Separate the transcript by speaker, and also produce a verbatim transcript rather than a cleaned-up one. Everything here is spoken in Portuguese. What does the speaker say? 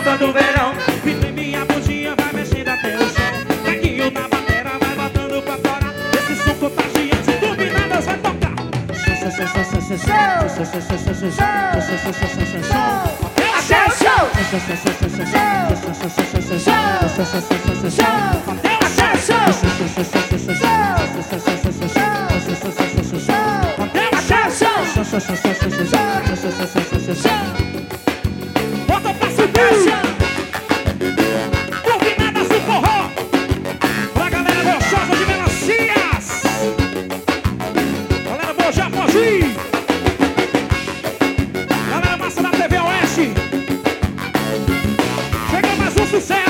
Speaker 1: festa do verão. E tem minha bundinha, vai mexendo até o chão. Taquinho na bateria, vai botando pra fora. Esse som contagiante, dominadas vai tocar. Bota pra subir. Dominadas do forró. Pra galera gostosa de melancias. Galera boa, já pode ir. Galera massa da T V Oeste. Chega mais um sucesso.